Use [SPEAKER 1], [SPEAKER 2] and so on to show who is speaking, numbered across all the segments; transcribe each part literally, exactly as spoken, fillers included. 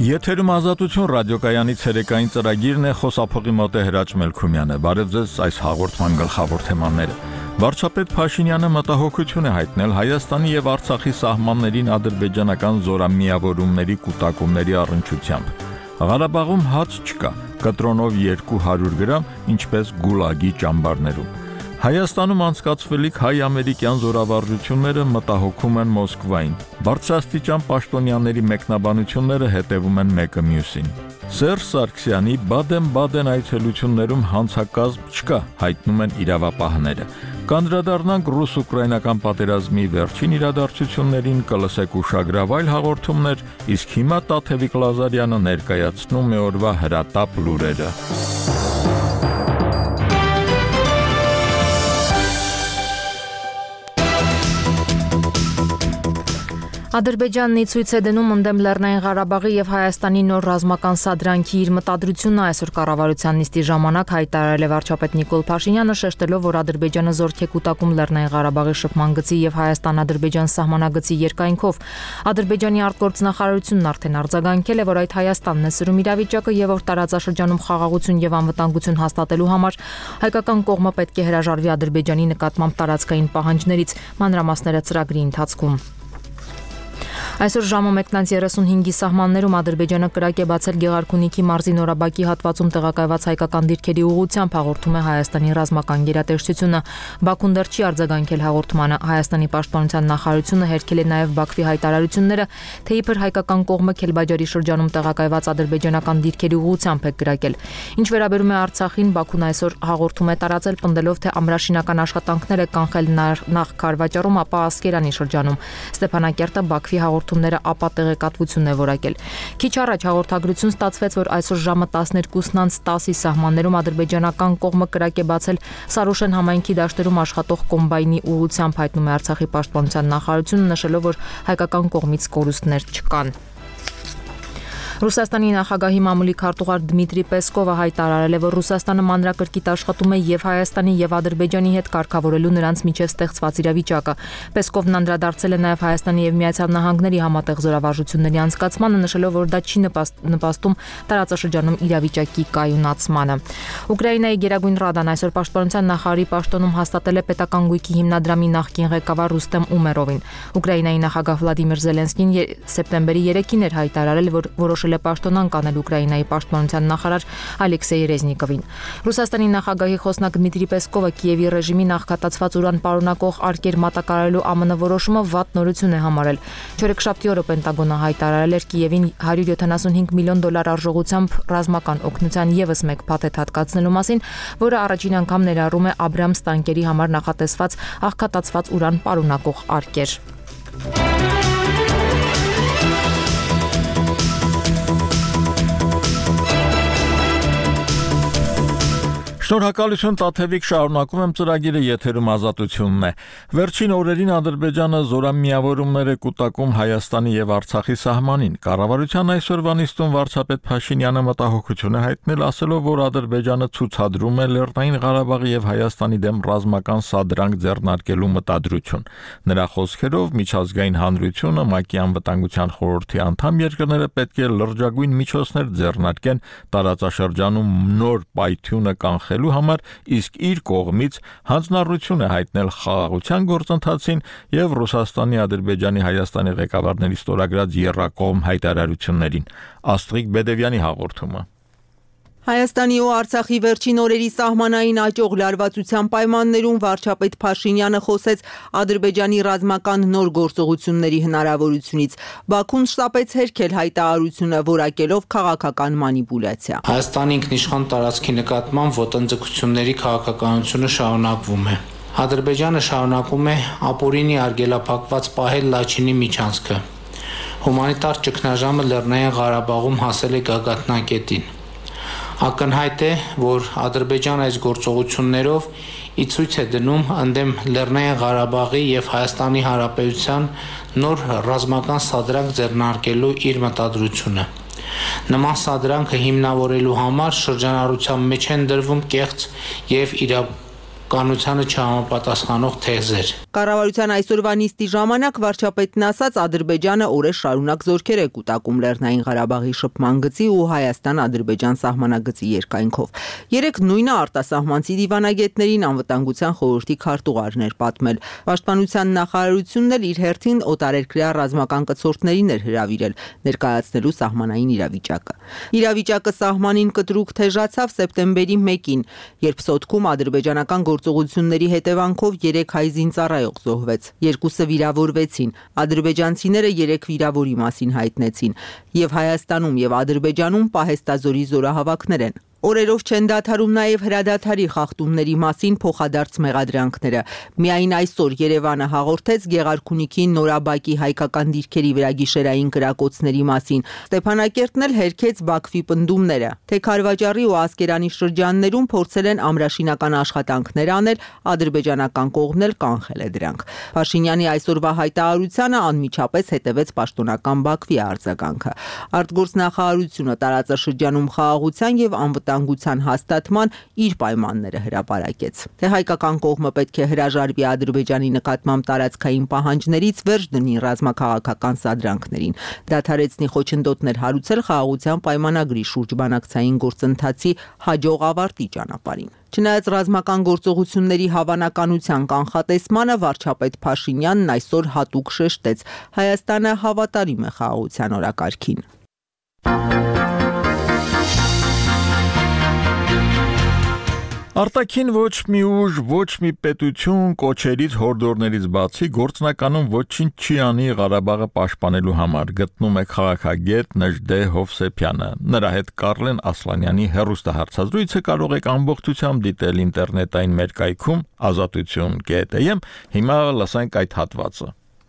[SPEAKER 1] Եթերում ազատություն ռադիոկայանի ցերեկային ծրագիրն է, խոսափողի մոտ է Հրաչ Մելքումյանը։ Բարև ձեզ այս հաղորդման գլխավոր թեմաները։ Վարչապետ Փաշինյանը մտահոգություն է հայտնել Հայաստանի եւ Արցախի սահմաններին ադրբեջանական զորամիավորումների կուտակումների առնչությամբ։ Ղարաբաղում հաց չկա, կտրոնով երկու հարյուր գրամ, ինչպես Գուլագի ճամբարներում։ Հայաստանում անցկացվելիք հայ-ամերիկյան զորավարժությունները մտահոգում են Մոսկվային։ Բարձրաստիճան պաշտոնյաների մեկնաբանությունները հետևում են մեկը մյուսին։ Սերժ Սարգսյանի Բադեն-Բադեն այցելություններում հանցակազմ չկա, հայտնում են իրավապահները։ Կանդրադառնանք ռուս-ուկրաինական պատերազմի վերջին իրադարձություններին, կլսեք ուշագրավ այլ հաղորդումներ, իսկ հիմա Տաթևիկ Լազարյանը ներկայացնում է օրվա հրատապ լուրերը։
[SPEAKER 2] Ադրբեջանն ցույց է դնում ընդդեմ Լեռնային Ղարաբաղի եւ Հայաստանի նոր ռազմական սադրանքի իր մտադրությունն այսօր կառավարության նիստի ժամանակ հայտարարել է վարչապետ Նիկոլ Փաշինյանը, շեշտելով, որ Ադրբեջանը զորք է կուտակում Լեռնային Ղարաբաղի շփման գծի եւ Հայաստան-Ադրբեջան սահմանագծի երկայնքով։ Ադրբեջանի արտգործնախարարությունն արդեն արձագանքել է, որ այդ Հայաստանն է սրում իրավիճակը եւ որ տարածաշրջանում խաղաղություն եւ անվտանգություն հաստատելու համար հայկական կողմը պետք է հրաժարվի Ադրբեջանի նկատմամբ տարածքային պահանջներից, մանրամասները ծրագրի ընթացքում։ Այսօր ժամը մեկնից երեսունհինգի սահմաններում Ադրբեջանը կրակ է բացել Գեղարքունիքի մարզի Նորաբակի հատվածում տեղակայված հայկական դիրքերի ուղղությամբ, հաղորդում է Հայաստանի ռազմական գերատեսչությունը։ Բաքուն դեռ չի արձագանքել հաղորդմանը։ Հայաստանի պաշտպանության նախարարությունը հերքել է նաև Բաքվի հայտարարությունները, թե իբր հայկական կողմը Քելբաջարի շրջանում տեղակայված ադրբեջանական դիրքերի ուղղությամբ է կրակել։ Ինչ վերաբերում է Արցախին, Բաքուն այսօր հաղորդում է տարածել, պնդելով, թե ամրաշինական աշխատանքներ է կանխել նախ Քարվաճառում, ապա Ասկերանի շրջանում։ Ստեփանակերտը Բաքվի հաղորդումները ապա տեղեկատվություն է որակել։ Քիչ առաջ հաղորդագրություն ստացվեց, որ այսօր ժամը տասներկուսն անց տասի սահմաններում ադրբեջանական կողմը կրակ է բացել Սարուշեն համայնքի դաշտերում աշխատող կոմբայնի ուղղությամբ, հայտնում է Արցախի պաշտպանության նախարարությունը, նշելով, որ հայկական կողմից կորուստներ չկան։ Ռուսաստանի նախագահի մամուլի քարտուղար Դմիտրի Պեսկովը հայտարարել է, որ Ռուսաստանը մանրակրկիտ աշխատում է եւ Հայաստանի եւ Ադրբեջանի հետ կարգավորելու նրանց միջև ստեղծված իրավիճակը։ Պեսկովն անդրադարձել է նաեւ Հայաստանի եւ Միացյալ Նահանգների համատեղ զորավարժությունների անցկացմանը, նշելով, որ դա չի նպաստում տարածաշրջանում իրավիճակի կայունացմանը։ Ուկրաինայի Գերագույն ռադան այսօր պաշտպանության նախարարի պաշտոնում հաստատել է պետական գույքի հիմնադրամի նախկին ղեկավար Ռուստեմ Ումերովին։ Ուկրաինայի նախագահ Վլադիմիր Զելենսկին սեպտեմբերի երեքին էր հայտարարել, որ որոշել է պաշտոնանկ անել Ուկրաինայի պաշտպանության նախարար Ալեքսեյ Ռեզնիկովին։ Ռուսաստանի նախագահի խոսնակ Դմիտրի Պեսկովը Կիևի ռեժիմի նախկատացված ուրան պարունակող արկեր մատակարարելու ԱՄՆ որոշումը վատ նորություն է համարել։ Չորեքշաբթի օրը Պենտագոնը հայտարարել էր Կիևին հարյուր յոթանասունհինգ միլիոն դոլար արժողությամբ ռազմական օգնության ևս մեկ փաթեթ հատկացնելու մասին, որը առաջին անգամ ներառում է Աբրամս տանկերի համար նախատեսված աղքատացված ուրան պարունակող արկեր։
[SPEAKER 1] Շնորհակալություն Տաթևիկ, շարունակում եմ ծրագիրը, եթերում ազատությունն է։ Վերջին օրերին Ադրբեջանը զորամիավորումներ է կուտակում Հայաստանի եւ Արցախի սահմանին։ Կառավարության այսօրվա նիստում վարչապետ Փաշինյանը մտահոգություն է հայտնել, ասելով, որ Ադրբեջանը ցուցադրում է Լեռնային Ղարաբաղի եւ Հայաստանի դեմ ռազմական սադրանք ձեռնարկելու մտադրություն։ Նրա խոսքերով միջազգային հանրությունը, ՄԱԿ-ի անվտանգության խորհրդի անդամ երկրները պետք է լրջագույն միջոցներ ձեռնարկեն տարածաշրջանում նոր պայթյունը կանխել համար, իսկ իր կողմից հանձնառություն է հայտնել խաղաղության գործընթացին եւ Ռուսաստանի, Ադրբեջանի, Հայաստանի ղեկավարների ստորագրած եռակողմ հայտարարություններին։ Աստղիկ Բեդևյանի հաղորդումը։
[SPEAKER 3] Հայաստանի ու Արցախի վերջին օրերի սահմանային աճող լարվածության պայմաններում վարչապետ Փաշինյանը խոսեց Ադրբեջանի ռազմական նոր գործողությունների հնարավորությունից։ Բաքուն շտապեց հերքել հայտարարությունը, որակելով քաղաքական մանիպուլյացիա։
[SPEAKER 4] Հայաստանի ինքնիշխան տարածքի նկատմամբ ոտնձգությունների քաղաքականությունը շարունակվում է։ Ադրբեջանը շարունակում է ապօրինի արգելափակված պահել Լաչինի միջանցքը։ Հումանիտար ճգնաժամը Լեռնային Ղարաբաղում հասել է գագաթնակետին։ Ակնհայտ է, որ Ադրբեջանը այս գործողություններով ի ցույց է դնում ընդդեմ Լեռնային Ղարաբաղի եւ Հայաստանի Հանրապետության նոր ռազմական սադրանք ձեռնարկելու իր մտադրությունը։ Նման սադրանքը հիմնավորելու համար շրջանառության մեջ են դրվում կեղծ եւ կանությանը չհամապատասխանող թեզեր։
[SPEAKER 3] Կառավարության այսօրվա նիստի ժամանակ վարչապետն ասաց, Ադրբեջանը օրեր շարունակ զորքեր է կուտակում Լեռնային Ղարաբաղի շփման գծի ու Հայաստան-Ադրբեջան սահմանագծի երկայնքով։ Երեք նույնը արտասահմանցի դիվանագետներին անվտանգության խորհրդի քարտուղարն էր պատմել։ Պաշտպանության նախարարությունն էլ իր հերթին օտարերկրյա ռազմական կցորդներին էր հրավիրել ներկայացնելու սահմանային իրավիճակը։ Իրավիճակը սահմանին կտրուկ թեժացավ սեպտեմբերի մեկին, երբ Սոտքում ադրբեջանական գործողությունների հետևանքով երեք հայ զինծառայող զոհվեց, երկուսը վիրավորվեցին, ադրբեջանցիները երեք վիրավորի մասին հայտնեցին, եւ Հայաստանում եւ Ադրբեջանում պահեստազորի զորահավաքներ են։ Օրերով չեն դադարում նաև հրադադարի խախտումների մասին փոխադարձ մեղադրանքները։ Միայն այսօր Երևանը հաղորդեց Գեղարքունիքի Նորաբակի հայկական դիրքերի վրա գիշերային կրակոցների մասին։ Ստեփանակերտն էլ հերքեց Բաքվի պնդումները, թե Քարվաճառի ու Ասկերանի շրջաններում փորձել են ամրաշինական աշխատանքներ անել, ադրբեջանական կողմն էլ կանխել է դրանք։ Փաշինյանի այսօրվա հայտարարությանը անմիջապես հետևեց պաշտոնական Բաքվի արձագանքը։ Արտգործնախարարությունը տարածաշրջանում խաղաղության եւ անվտանգության հաստատման իր պայմանները հրապարակեց։ Թե հայկական կողմը պետք է հրաժարվի Ադրբեջանի նկատմամբ տարածքային պահանջներից, վերջ դնի ռազմաքաղաքական սադրանքներին, դադարեցնի խոչընդոտներ հարուցել խաղաղության պայմանագրի շուրջ բանակցային գործընթացի հաջող ավարտի ճանապարհին։ Չնայած ռազմական գործողությունների հավանականության կանխատեսմանը, վարչապետ Փաշինյանն այսօր հատուկ շեշտեց. Հայաստանը հավատարիմ է խաղաղության օրակարգին։
[SPEAKER 1] Արտաքին ոչ մի ուժ, ոչ մի պետություն կոչերից հորդորներից բացի գործնականում ոչինչ չի անի Ղարաբաղը պաշտպանելու համար, գտնում է քաղաքագետ Նժդե Հովսեփյանը։ Նրա հետ Կարլեն Ասլանյանի հեռուստահարցազրույցը կարող եք ամբողջությամբ դիտել ինտերնետային մեր կայքում ազատություն կետ է եմ։ Հիմա լսենք այդ հատվածը։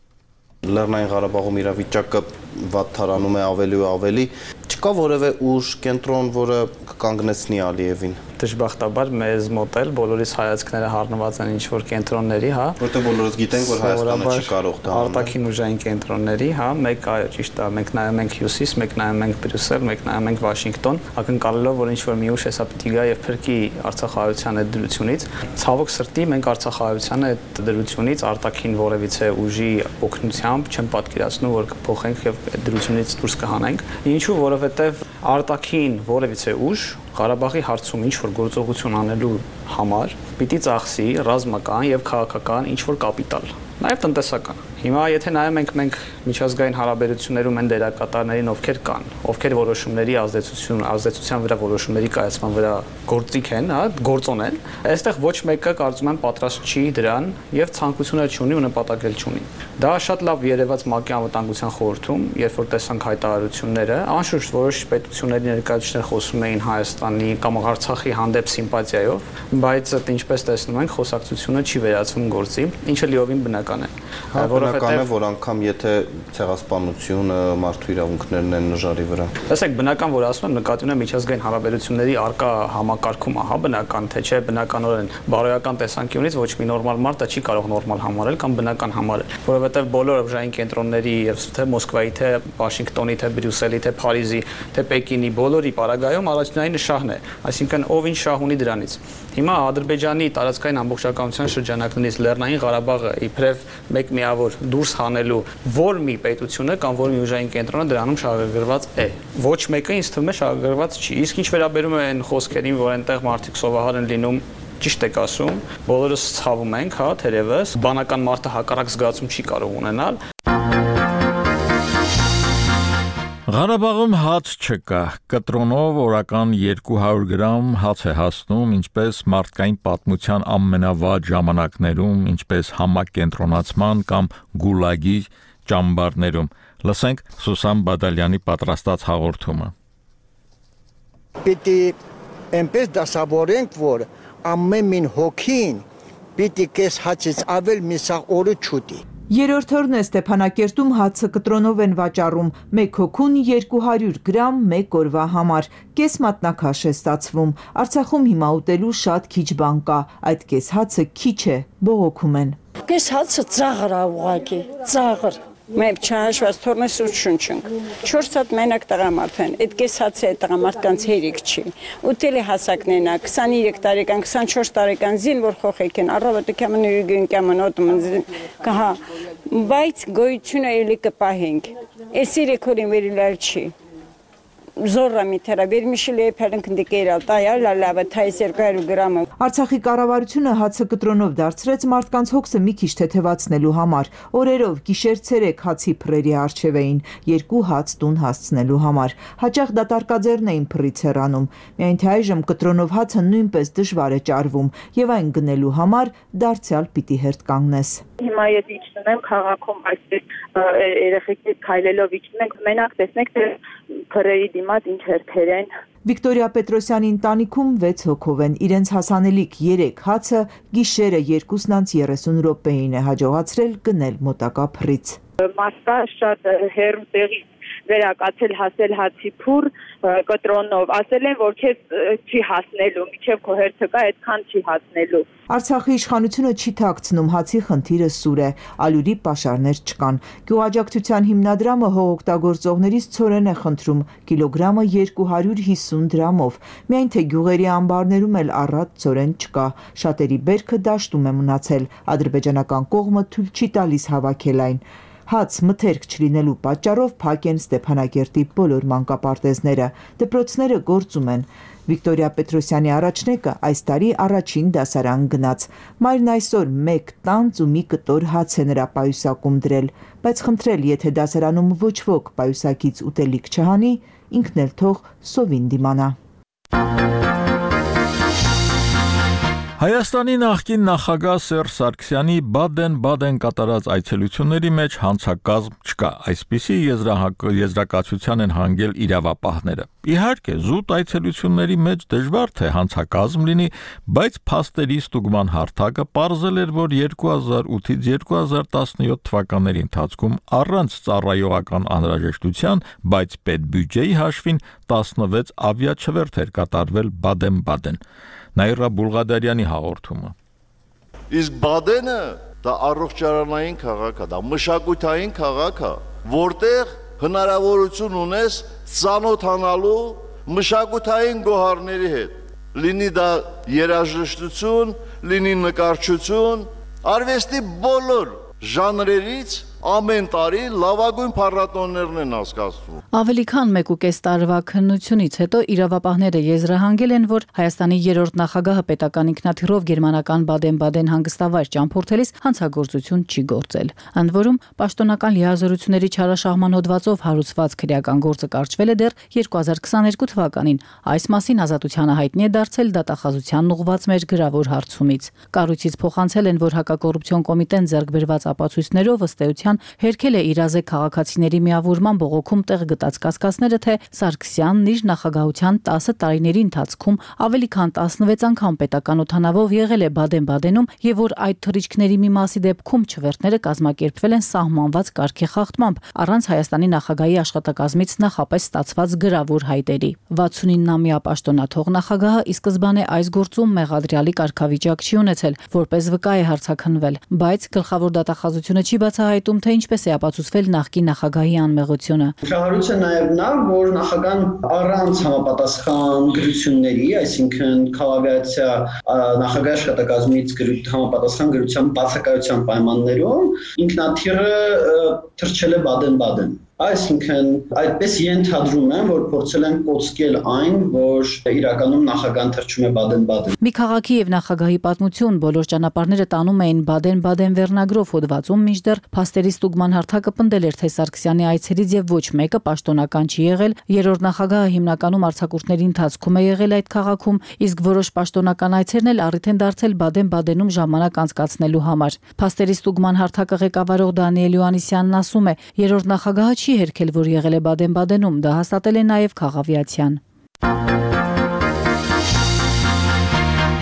[SPEAKER 5] Լեռնային Ղարաբաղում իրավիճակը վատթարանում է ավելի ու ավելի, չկա որևէ ուժ, կենտրոն, որը կկանգնեցնի Ալիևին։
[SPEAKER 6] Դժբախտաբար մեզ մոտ էլ բոլորիս հայացքները հառնված են ինչ-որ կենտրոնների, հա։
[SPEAKER 5] Որտեղ բոլորս գիտենք, որ Հայաստանը չի կարող դա անել։
[SPEAKER 6] Արտաքին ուժային կենտրոնների, հա, մեկ այո, ճիշտ է, մենք նայում ենք Հյուսիս, մեկ նայում ենք Բրյուսել, մեկ նայում ենք Վաշինգտոն, ակնկալելով, որ ինչ-որ մի ուժ հեսա պիտի գա եւ փրկի Արցախահայության այդ դրությունից։ Ցավոք սրտի մենք Արցախահայության այդ դրությունից արտաքին որևիցե ուժի օգնությամբ չեմ պատկերացնում, որ կփոխենք եւ այդ դրությունից դուրս կհանենք։ Ինչու, որովհետեւ արտաքին որևիցե ուժ Ղարաբաղի հարցում ինչ-որ գործողություն անելու համար պիտի ծախսի ռազմական եւ քաղաքական ինչ-որ կապիտալ, նաեւ տնտեսական։ Հիմա եթե նայում ենք մենք միջազգային հարաբերություններում են դերակատարներին ովքեր կան, ովքեր որոշումների ազդեցություն, ազդեցության վրա որոշումների կայացման վրա գործիք են, հա, գործոն են, այստեղ ոչ մեկը կարծում եմ պատրաստ չի դրան եւ ցանկությունը չունի ու նպատակ էլ չունի։ Դա շատ լավ երևաց ՄԱԿ-ի անվտանգության խորհրդում, երբ որ տեսանք հայտարարությունները, անշուշտ որոշ պետությունների ներկայացուցիչներ խոսում էին Հայաստանի կամ Արցախի հանդեպ սիմպաթիայով, բայց ինչպես տեսնում ենք, խոսակցությունը չի վերածվում գործի, ինչը լիովին բնական է։
[SPEAKER 5] Բնական է, որ անգամ եթե ցեղասպանությունը, մարդու իրավունքներն են նժարի վրա։
[SPEAKER 6] Տեսեք, բնական որ ասում եմ, նկատի ունեմ միջազգային հարաբերությունների արկա համակարգումը, հա, բնական, թե չէ բնականորեն բարոյական տեսանկյունից ոչ մի նորմալ մարդը չի կարող նորմալ համարել կամ բնական համարել, որովհետև բոլոր ուժային կենտրոնների եւ թե Մոսկվայի, թե Վաշինգտոնի, թե Բրյուսելի, թե Փարիզի, թե Պեկինի բոլորի պարագայում առաջնային շահն է, այսինքն ով ինչ շահ ունի դրանից։ Հիմա Ադրբեջանի տարածքային ամբողջականության շրջանակներից Լեռնային Ղարաբաղը իբրև մեկ միավոր դուրս հանելու որ մի պետությունը կամ որ մի ուժային կենտրոնը դրանում շահագրգռված է։ Ոչ մեկը ինձ թվում է շահագրգռված չի։ Իսկ ինչ վերաբերում է այն խոսքերին, որ այնտեղ մարդիկ սովահար են լինում, ճիշտ եք ասում, բոլորս ցավում ենք, հա, թերևս, բանական մարդը հակառակ զգացում չի կարող ունենալ։
[SPEAKER 1] Ղարաբաղում հաց չկա, կտրոնով օրական երկու հարյուր գրամ հաց է հասնում, ինչպես մարդկային պատմության ամենավատ ժամանակներում, ինչպես համակենտրոնացման կամ գուլագի ճամբարներում։ Լսենք Սուսան Բադալյանի պատրաստած հաղորդումը։
[SPEAKER 7] Պիտի այնպես դասավորենք, որ ամեն մին հոգին պիտի կես հացից ավել միսաղ օրը չուտի։
[SPEAKER 3] Երրորդ օրն է Ստեփանակերտում հացը կտրոնով են վաճառում, մեկ հոգուն երկու հարյուր գրամ մեկ օրվա համար, կես մատնաքաշ է ստացվում, Արցախում հիմա ուտելու շատ քիչ բան կա, այդ կես հացը քիչ է, բողոքում են։
[SPEAKER 8] Կես հացը ծաղր է ուղղակի, ծաղր, Մենք չհաշված թորնես ու շունչünk։ չորս հատ մենակ տղամարդ են, այդ կես հացը այդ տղամարդկանց հերիք չի։ Ուտելի հասակներն է, քսաներեք տարեկան, քսանչորս տարեկան զին, որ խոխեք են, առավոտը կամն ու գին կամն օտում կհա, բայց գոյությունը էլի կպահենք։ Այս իրեքորին վերիլալ չի։ Զորը միթերա վերմիշիլի փելնք դիկերալ տայա լալավը թայս երկու գրամ
[SPEAKER 3] Արցախի կառավարությունը հացը կտրոնով դարձրեց մարդկանց հոգսը մի քիչ թեթևացնելու համար օրերով գիշեր-ցերեկ հացի փռերի առջև էին երկու հաց տուն հասցնելու համար հաճախ դատարկաձեռն էին փռից հեռանում միայն թե այժմ կտրոնով հացը նույնպես դժվար է ճարվում եւ այն գնելու համար դարձյալ պիտի հերթ կանգնես
[SPEAKER 9] Հիմա ես իջնում եմ քաղաքում այստեղ երեխեքից քայլելով իջնում ենք մենակ տեսնեք թե փռերի դիմաց ինչ հերթեր են
[SPEAKER 3] Վիկտորիա Պետրոսյանի ընտանիքում վեց հոգով են իրենց հասանելիք երեք հացը գիշերը երկուսն անց երեսուն րոպեին է հաջողացրել գնել մոտակա փռից
[SPEAKER 9] Մասկա շատ հեռու տեղից վերակացել հասել հացի փուր կտրոնով ասել են որ քեզ չի հասնելու միջև քո հերթը կա այդքան չի հասնելու
[SPEAKER 3] Արցախի իշխանությունը չի թաքցնում հացի խնդիրը սուր է ալյուրի պաշարներ չկան գյուղաճակցության հիմնադրամը հողօգտագործողներից ցորեն է խնդրում կիլոգրամը երկու հարյուր հիսուն դրամով միայն թե գյուղերի ամբարներում էլ առատ ցորեն չկա շատերի բերքը դաշտում է մնացել ադրբեջանական կողմը թույլ չի տալիս հավաքել այն Հաց մթերք չլինելու պատճառով փակ են Ստեփանագերտի բոլոր մանկապարտեզները, դպրոցները գործում են։ Վիկտորիա Պետրոսյանի առաջնեկը այս տարի առաջին դասարան գնաց։ Մայրն այսօր մեկ տանձ ու մի կտոր հաց է նրա պայուսակում դրել, բայց խնդրել, եթե դասարանում ոչ ոք պայուսակից ուտելիք չհանի, ինքն էլ թող սովին դիմանա։
[SPEAKER 1] Հայաստանի նախկին նախագահ Սերժ Սարգսյանի Բադեն-Բադեն կատարած այցելությունների մեջ հանցակազմ չկա, այսպիսի եզրակացության են հանգել իրավապահները։ Իհարկե, զուտ այցելությունների մեջ դժվար թե հանցակազմ լինի, բայց փաստերի ստուգման հարթակը պարզել էր, որ երկու հազար ութից երկու հազար տասնյոթ թվականների ընթացքում առանց ծառայողական անհրաժեշտության, բայց պետբյուջեի հաշվին տասնվեց ավիաչվերթ էր կատարվել Բադեն-Բադեն։ Նաիրա Բուլղադարյանի հաղորդումը
[SPEAKER 10] Իսկ Բադենը դա առողջարանային քաղաք է, դա մշակութային քաղաք է, որտեղ հնարավորություն ունես ծանոթանալու մշակութային գոհարների հետ։ Լինի դա երաժշտություն, լինի նկարչություն, արվեստի բոլոր ժանրերից ամեն տարի լավագույն փառատոներն են հասկացվում։
[SPEAKER 11] Ավելի քան մեկ ու կես տարվա քննությունից հետո իրավապահները եզրահանգել են, որ Հայաստանի երրորդ նախագահը պետական ինքնաթիռով գերմանական Բադեն-Բադեն հանգստավայր ճամփորդելիս հանցագործություն չի գործել։ Ընդ որում, պաշտոնական լիազորությունների չարաշահման հոդվածով հարուցված քրեական գործը կարճվել է դեռ երկու հազար քսաներկու թվականին։ Այս մասին ազատությանը հայտնի է դարձել դատախազությանն ուղղված մեր գրավոր հարցումից։ Կառույցից փոխանցել են, որ հակակոռուպցիոն կոմիտեն ձեռք բերված ապացույցներով ըստ էության հերքել է իրազեկ քաղաքացիների միավորման բողոքում տեղ գտած կասկածները, թե Սարգսյանն իր նախագահության տասը տարիների ընթացքում ավելի քան տասնվեց անգամ պետական օդանավով եղել է Բադեն-Բադենում եւ որ այդ թռիչքների մի մասի դեպքում չվերթները կազմակերպվել են սահմանված կարգի խախտմամբ առանց Հայաստանի նախագահի աշխատակազմից նախապես ստացված գրավոր հայտերի։ վաթսունինամյա պաշտոնաթող նախագահը ի սկզբանե այս գործում մեղադրյալի կարգավիճակ չի ունեցել, որպես վկա է հարցաքննվել, բայց գլխավոր դատախազությունը չի բացահայտում, թե ինչպես է ապացուցվել նախկին նախագահի անմեղությունը։
[SPEAKER 12] Շահառուց է նաև նա, որ նախագահան առանց համապատասխան գրությունների, այսինքն քաղաքացիա նախագահ աշխատակազմից համապատասխան գրության բացակայության պայմաններում ինքնաթիռը թռչել է Բադեն-Բադեն։ Այսինքն այդպես ենթադրում եմ, որ փորձել են կոծկել այն, որ իրականում նախագահան թռչում է Բադեն-Բադեն։
[SPEAKER 11] Մի քաղաքի եւ նախագահի պատմություն բոլոր ճանապարհները տանում էին Բադեն-Բադեն վերնագրով հոդվածում, մինչդեռ փաստերի ստուգման հարթակը պնդել էր, թե Սարգսյանի այցերից եւ ոչ մեկը պաշտոնական չի եղել, երրորդ նախագահը հիմնականում արձակուրդների ընթացքում է եղել այդ քաղաքում, իսկ որոշ պաշտոնական այցերն էլ առիթ են դարձել Բադեն-Բադենում ժամանակ անցկացնելու համար։ Փաստերի ստուգման հարթակը ղեկավարող Դանիել Յոհաննիսյանն ասում է, երրորդ նախագահը չի հերքել, որ եղել է Բադեն-Բադենում, դա հաստատել է նաև Խաղավիացյան։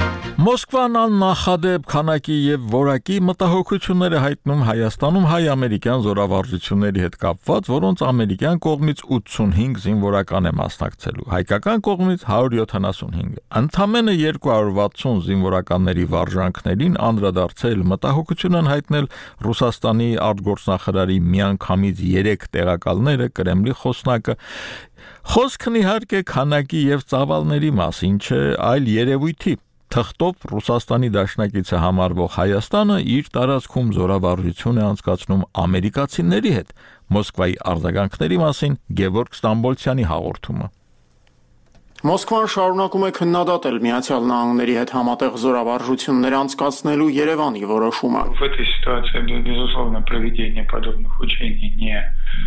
[SPEAKER 1] Մոսկվան աննախադեպ քանակի եւ որակի մտահոգություններ է հայտնում Հայաստանում հայ-ամերիկյան զորավարժությունների հետ կապված, որոնց ամերիկյան կողմից ութսունհինգ զինվորական է մասնակցելու, հայկական կողմից հարյուր յոթանասունհինգ։ Ընդամենը երկու հարյուր վաթսուն զինվորականների վարժանքներին անդրադարձել մտահոգություն են հայտնել Ռուսաստանի արտգործնախարարի միանգամից երեք տեղակալները Կրեմլի խոսնակը։ Խոսքն իհարկե քանակի եւ ծավալների մասին չէ, այլ երևույթի։ Թղթով Ռուսաստանի դաշնակիցը համարվող Հայաստանը իր տարածքում զորավարժություն է անցկացնում ամերիկացիների հետ։ Մոսկվայի արձագանքների մասին Գևորգ Ստամբոլցյանի հաղորդումը։
[SPEAKER 13] Մոսկվան շարունակում է քննադատել Միացյալ Նահանգների հետ համատեղ զորավարժություններ անցկացնելու Երևանի որոշումը։
[SPEAKER 14] В этой ситуации, безусловно, проведение подобных учений не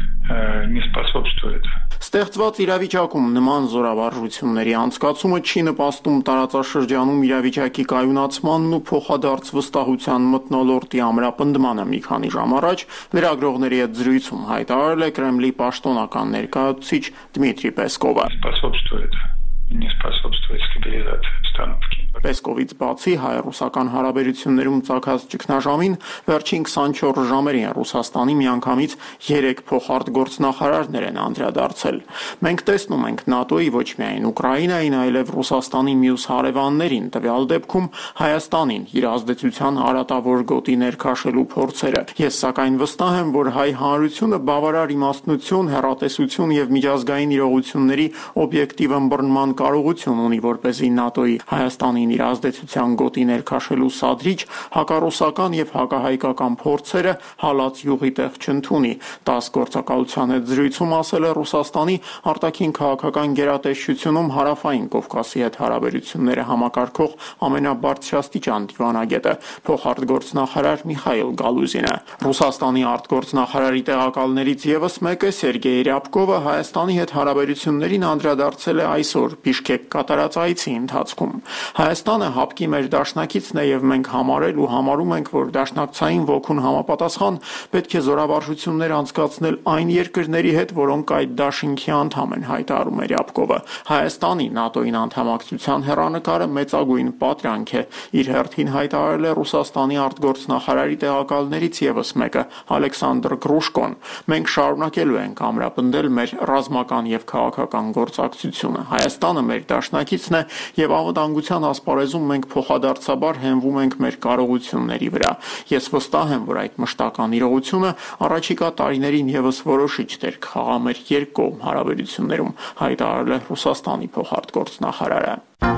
[SPEAKER 14] не способствует.
[SPEAKER 13] Ստեղծված իրավիճակում նման զորավարժությունների անցկացումը չի նպաստում տարածաշրջանում իրավիճակի կայունացմանն ու փոխադարձ վստահության մթնոլորտի ամրապնդմանը։ Մի քանի жам առաջ լրագրողների հետ զրույցում հայտարարել է Կրեմլի պաշտոնական ներկայացուցիչ Դմիտրի Պեսկովը։
[SPEAKER 14] Способствует, не способствует стабилизации обстановки.
[SPEAKER 13] Պեսկովից բացի հայ-ռուսական հարաբերություններում ծագած ճգնաժամին վերջին քսանչորս ժամերին Ռուսաստանի միանգամից երեք փոխարտգործնախարարներ են անդրադարձել։ Մենք տեսնում ենք ՆԱՏՕ-ի ոչ միայն Ուկրաինային, այլև Ռուսաստանի մյուս հարևաններին, տվյալ դեպքում Հայաստանին իր ազդեցության արատավոր գոտի ներքաշելու փորձերը։ Ես սակայն վստահ եմ, որ հայ հանրությունը բավարար իմաստնություն, հեռատեսություն եւ միջազգային իրողությունների օբյեկտիվ ըմբռնման կարողություն ունի, որպեսզի ՆԱՏՕ-ի Հայաստանի իր ազդեցության գոտի ներքաշելու սադրիչ հակառուսական եւ հակահայկական փորձերը հալած յուղի տեղ չընդունի։ Տաս գործակալության հետ զրույցում ասել է Ռուսաստանի արտաքին քաղաքական գերատեսչությունում հարավային Կովկասի հետ հարաբերությունները համակարգող ամենաբարձրաստիճան դիվանագետը փոխարտգործնախարար Միխայիլ Գալուզինը։ Ռուսաստանի արտգործնախարարի տեղակալներից եւս մեկը Սերգեյ Ռյաբկովը Հայաստանի հետ հարաբերություններին անդրադարձել է այսօր Բիշկեք կատարած այցի ընթացքում։ Հայաստանը հապկի մեր դաշնակիցն է եւ մենք համարել ու համարում ենք, որ դաշնակցային ոգուն համապատասխան պետք է զորավարժություններ անցկացնել այն երկրների հետ, որոնք այդ դաշինքի անդամ են, հայտարարում է Ռյաբկովը։ Հայաստանի ՆԱՏՕ-ին անդամակցության հեռանկարը մեծագույն պատրանք է, իր հերթին հայտարարել է Ռուսաստանի արտգործնախարարի տեղակալներից եւս մեկը, Ալեքսանդր Գրուշկոն։ Մենք շարունակելու ենք ամրապնդել մեր ռազմական եւ քաղաքական գործակցությունը։ Հայաստանը մեր դաշնակիցն է եւ անվտանգության ասպարեզում մենք փոխադարձաբար հենվում ենք մեր կարողությունների վրա։ Ես վստահ եմ, որ այդ մշտական իրողությունը առաջիկա տարիներին եւս որոշիչ դեր կխաղա մեր երկկողմ հարաբերություններում, հայտարարել է Ռուսաստանի փոխարտգործնախարարը։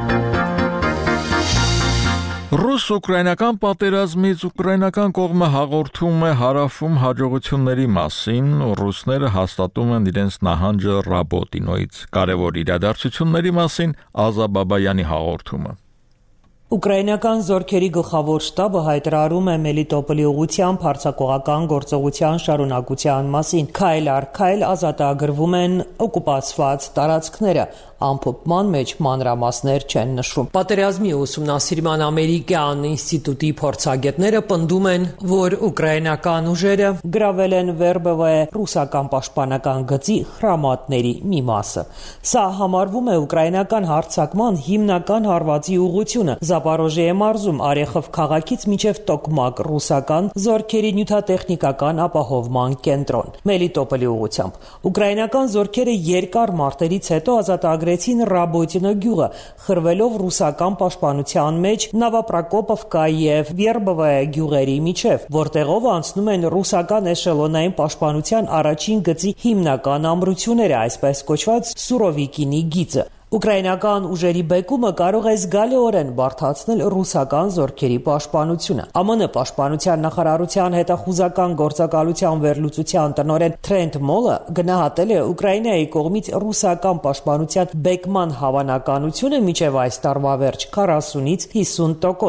[SPEAKER 1] Ռուս-ուկրաինական պատերազմից ուկրաինական կողմը հաղորդում է հարավում հաջողությունների մասին, ռուսները հաստատում են իրենց նահանջը Ռաբոտինոյից։ Կարևոր իրադարձությունների մասին Ազա Բաբայանի հաղորդումը։
[SPEAKER 15] Ուկրաինական զորքերի գլխավոր շտաբը հայտարարում է Մելիտոպոլի ուղղությամբ հարձակողական գործողության շարունակության մասին։ Քայլ առ քայլ ազատագրվում են օկուպացված տարածքները, ամփոփման մեջ մանրամասներ չեն նշվում։ Պատերազմի ուսումնասիրման ամերիկյան ինստիտուտի փորձագետները պնդում են, որ ուկրաինական ուժերը գրավել են Վերբովե ռուսական պաշտպանական գծի խրամատների մի մասը։ Սա համարվում է ուկրաինական հարձակման հիմնական հարվածի ուղղությունը։ Զապորոժիե մարզում Արեխով քաղաքից մինչև Տոկմակ ռուսական զորքերի նյութատեխնիկական ապահովման կենտրոն։ Մելիտոպոլի ուղղությամբ ուկրաինական զորքերը երկար մարտերից հետո ազատագրեցին Ռաբոտինո գյուղը, խրվելով ռուսական պաշտպանության մեջ Նավապրակոպովկա եւ Վերբովե գյուղերի միջև, որտեղով անցնում են ռուսական էշելոնային պաշտպանության առաջին գծի հիմնական ամրությունները, այսպես կոչված Սուրովիկինի գիծը։ Ուկրաինական ուժերի բեկումը կարող է զգալիորեն բարդացնել ռուսական զորքերի պաշտպանությունը։ ԱՄՆ պաշտպանության նախարարության հետախուզական գործակալության վերլուծության տնօրեն Թրենտ Մոլը գնահատել է Ուկրաինայի կողմից ռուսական պաշտպանության բեկման հավանականությունը մինչև այս տարվա վերջ քառասունից հիսուն տոկոս։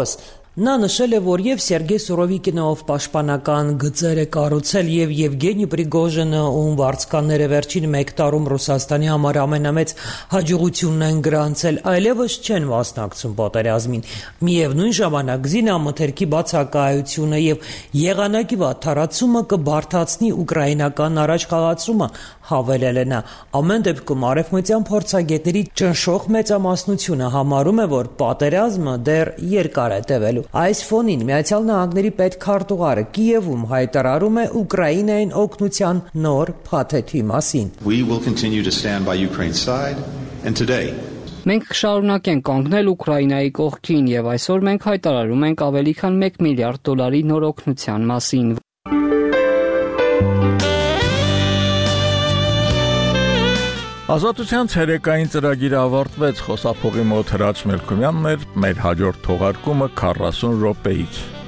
[SPEAKER 15] Նա նշել է, որ եւ Սերգեյ Սուրովիկինով պաշտպանական գծեր է կառուցել եւ Եվգենի Պրիգոժինը, ում վարձկանները վերջին մեկ տարում Ռուսաստանի համար ամենամեծ հաջողությունն են գրանցել, այլևս չեն մասնակցում պատերազմին։ Միևնույն ժամանակ զինամթերքի բացակայությունը եւ եղանակի վատթարացումը կբարթացնի ուկրաինական առաջխաղացումը, հավելել է նա։ Ամեն դեպքում արևմտյան փորձագետների ճնշող մեծամասնությունը համարում է, որ պատերազմը դեռ երկար է տևելու։ Այս ֆոնին Միացյալ Նահանգների պետքարտուղարը Կիևում հայտարարում է Ուկրաինային օգնության նոր փաթեթի մասին։
[SPEAKER 16] We will continue to stand by Ukraine's side and today
[SPEAKER 17] Մենք կշարունակենք կանգնել Ուկրաինայի կողքին եւ այսօր մենք հայտարարում ենք ավելի քան մեկ միլիարդ դոլարի նոր օգնության մասին։
[SPEAKER 1] Ազատության ցերեկային ծրագիրը ավարտվեց, խոսափողի մոտ Հրաչ Մելքումյանն էր, մեր հաջորդ թողարկումը քառասուն րոպեից։